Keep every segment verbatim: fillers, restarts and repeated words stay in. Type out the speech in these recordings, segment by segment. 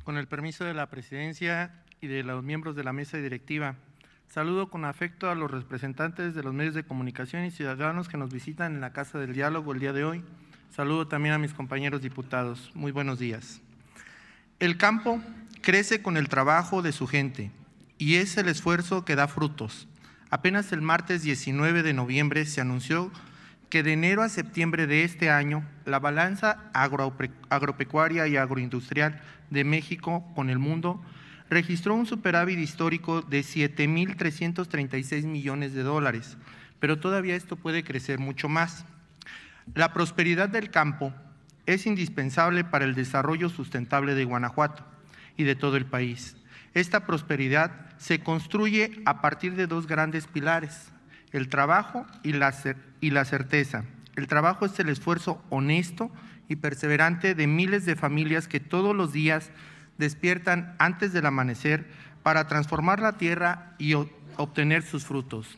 Con el permiso de la Presidencia y de los miembros de la mesa directiva, saludo con afecto a los representantes de los medios de comunicación y ciudadanos que nos visitan en la Casa del Diálogo el día de hoy. Saludo también a mis compañeros diputados. Muy buenos días. El campo crece con el trabajo de su gente y es el esfuerzo que da frutos. Apenas el martes diecinueve de noviembre se anunció que de enero a septiembre de este año, la balanza agropecuaria y agroindustrial de México con el mundo registró un superávit histórico de siete mil trescientos treinta y seis millones de dólares, pero todavía esto puede crecer mucho más. La prosperidad del campo es indispensable para el desarrollo sustentable de Guanajuato y de todo el país. Esta prosperidad se construye a partir de dos grandes pilares: el trabajo y la, y la certeza. El trabajo es el esfuerzo honesto y perseverante de miles de familias que todos los días despiertan antes del amanecer para transformar la tierra y obtener sus frutos.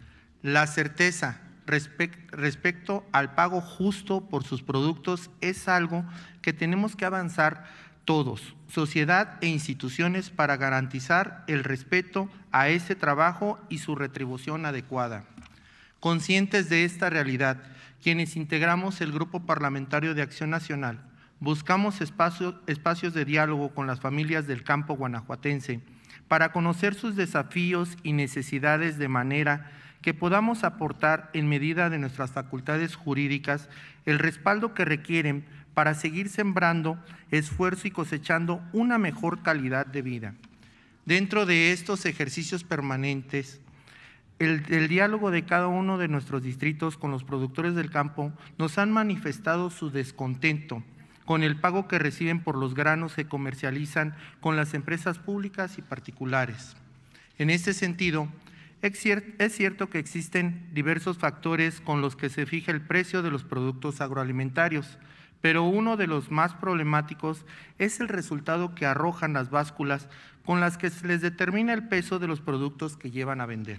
La certeza respect, respecto al pago justo por sus productos es algo que tenemos que avanzar todos, sociedad e instituciones, para garantizar el respeto a ese trabajo y su retribución adecuada. Conscientes de esta realidad, quienes integramos el Grupo Parlamentario de Acción Nacional, buscamos espacios, espacios de diálogo con las familias del campo guanajuatense para conocer sus desafíos y necesidades de manera que podamos aportar, en medida de nuestras facultades jurídicas, el respaldo que requieren para seguir sembrando esfuerzo y cosechando una mejor calidad de vida. Dentro de estos ejercicios permanentes, el, el diálogo de cada uno de nuestros distritos con los productores del campo nos han manifestado su descontento con el pago que reciben por los granos que comercializan con las empresas públicas y particulares. En este sentido, es cierto que existen diversos factores con los que se fija el precio de los productos agroalimentarios, pero uno de los más problemáticos es el resultado que arrojan las básculas con las que se les determina el peso de los productos que llevan a vender.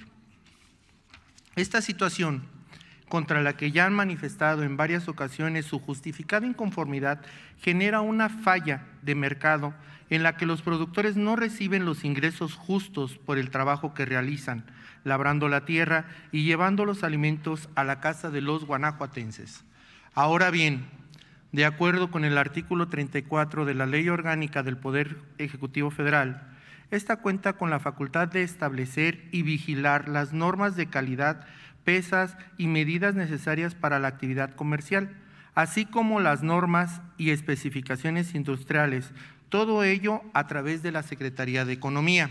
Esta situación, contra la que ya han manifestado en varias ocasiones su justificada inconformidad, genera una falla de mercado en la que los productores no reciben los ingresos justos por el trabajo que realizan, labrando la tierra y llevando los alimentos a la casa de los guanajuatenses. Ahora bien, de acuerdo con el artículo treinta y cuatro de la Ley Orgánica del Poder Ejecutivo Federal, esta cuenta con la facultad de establecer y vigilar las normas de calidad, pesas y medidas necesarias para la actividad comercial, así como las normas y especificaciones industriales, todo ello a través de la Secretaría de Economía.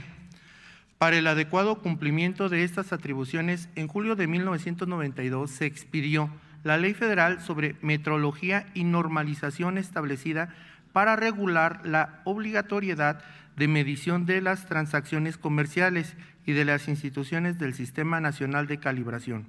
Para el adecuado cumplimiento de estas atribuciones, en julio de mil novecientos noventa y dos se expidió la Ley Federal sobre Metrología y Normalización, establecida para regular la obligatoriedad de medición de las transacciones comerciales y de las instituciones del Sistema Nacional de Calibración,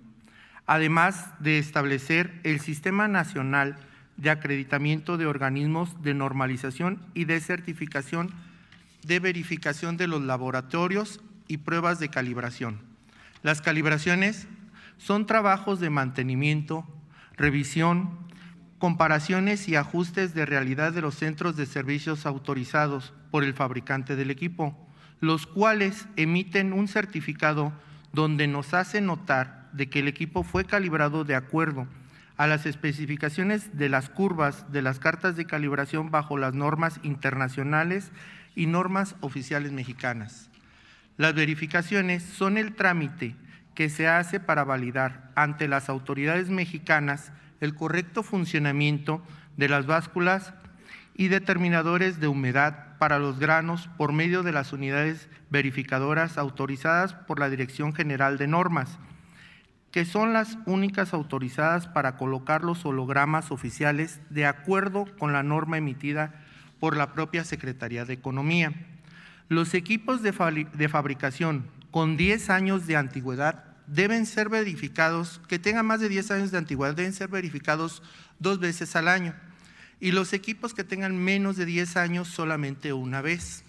además de establecer el Sistema Nacional de Acreditamiento de Organismos de Normalización y de Certificación de Verificación de los Laboratorios y Pruebas de Calibración. Las calibraciones son trabajos de mantenimiento, revisión, comparaciones y ajustes de realidad de los centros de servicios autorizados por el fabricante del equipo, los cuales emiten un certificado donde nos hace notar de que el equipo fue calibrado de acuerdo a las especificaciones de las curvas de las cartas de calibración bajo las normas internacionales y normas oficiales mexicanas. Las verificaciones son el trámite que se hace para validar ante las autoridades mexicanas el correcto funcionamiento de las básculas y determinadores de humedad para los granos por medio de las unidades verificadoras autorizadas por la Dirección General de Normas, que son las únicas autorizadas para colocar los hologramas oficiales de acuerdo con la norma emitida por la propia Secretaría de Economía. Los equipos de, de fabricación con diez años de antigüedad deben ser verificados, que tengan más de diez años de antigüedad, deben ser verificados dos veces al año, y los equipos que tengan menos de diez años solamente una vez.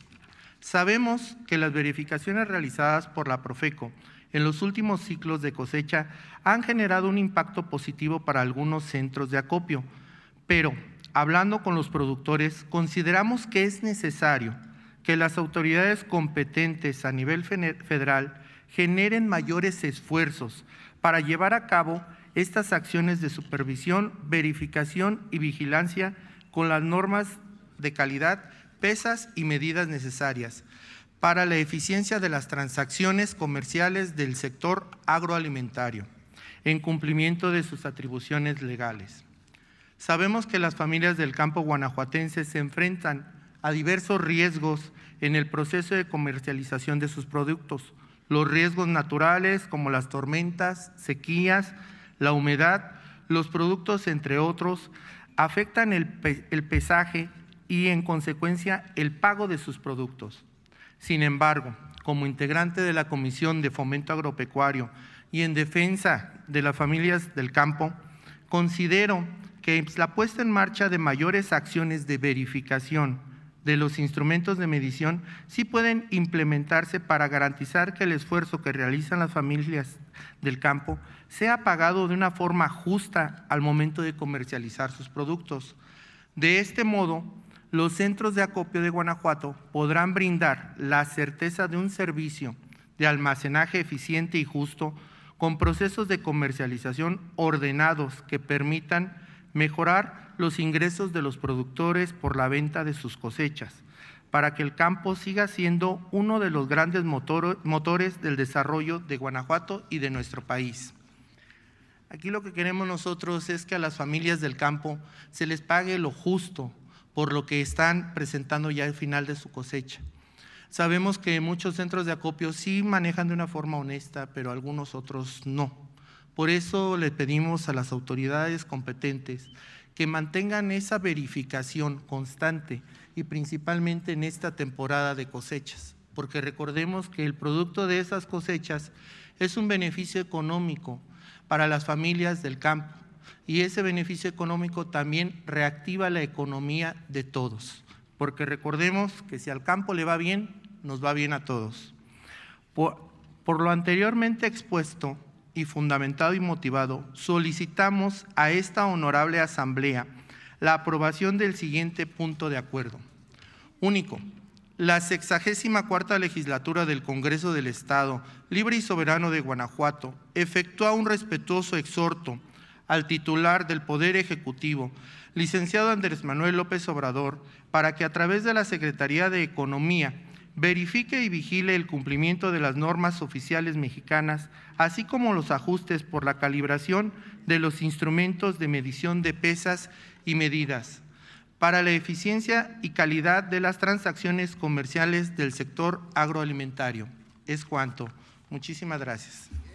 Sabemos que las verificaciones realizadas por la Profeco en los últimos ciclos de cosecha han generado un impacto positivo para algunos centros de acopio, pero hablando con los productores, consideramos que es necesario que las autoridades competentes a nivel federal generen mayores esfuerzos para llevar a cabo estas acciones de supervisión, verificación y vigilancia con las normas de calidad, pesas y medidas necesarias para la eficiencia de las transacciones comerciales del sector agroalimentario, en cumplimiento de sus atribuciones legales. Sabemos que las familias del campo guanajuatense se enfrentan a diversos riesgos en el proceso de comercialización de sus productos. Los riesgos naturales como las tormentas, sequías, la humedad, los productos, entre otros, afectan el, pe el pesaje y, en consecuencia, el pago de sus productos. Sin embargo, como integrante de la Comisión de Fomento Agropecuario y en defensa de las familias del campo, considero que la puesta en marcha de mayores acciones de verificación de los instrumentos de medición sí pueden implementarse para garantizar que el esfuerzo que realizan las familias del campo sea pagado de una forma justa al momento de comercializar sus productos. De este modo, los centros de acopio de Guanajuato podrán brindar la certeza de un servicio de almacenaje eficiente y justo con procesos de comercialización ordenados que permitan mejorar los ingresos de los productores por la venta de sus cosechas, para que el campo siga siendo uno de los grandes motor, motores del desarrollo de Guanajuato y de nuestro país. Aquí lo que queremos nosotros es que a las familias del campo se les pague lo justo por lo que están presentando ya al final de su cosecha. Sabemos que muchos centros de acopio sí manejan de una forma honesta, pero algunos otros no. Por eso le pedimos a las autoridades competentes que mantengan esa verificación constante y principalmente en esta temporada de cosechas, porque recordemos que el producto de esas cosechas es un beneficio económico para las familias del campo y ese beneficio económico también reactiva la economía de todos, porque recordemos que si al campo le va bien, nos va bien a todos. Por, por lo anteriormente expuesto, y fundamentado y motivado, solicitamos a esta honorable asamblea la aprobación del siguiente punto de acuerdo. Único, la sexagésima cuarta legislatura del Congreso del Estado, Libre y Soberano de Guanajuato, efectúa un respetuoso exhorto al titular del Poder Ejecutivo, licenciado Andrés Manuel López Obrador, para que a través de la Secretaría de Economía verifique y vigile el cumplimiento de las normas oficiales mexicanas, así como los ajustes por la calibración de los instrumentos de medición de pesas y medidas, para la eficiencia y calidad de las transacciones comerciales del sector agroalimentario. Es cuanto. Muchísimas gracias.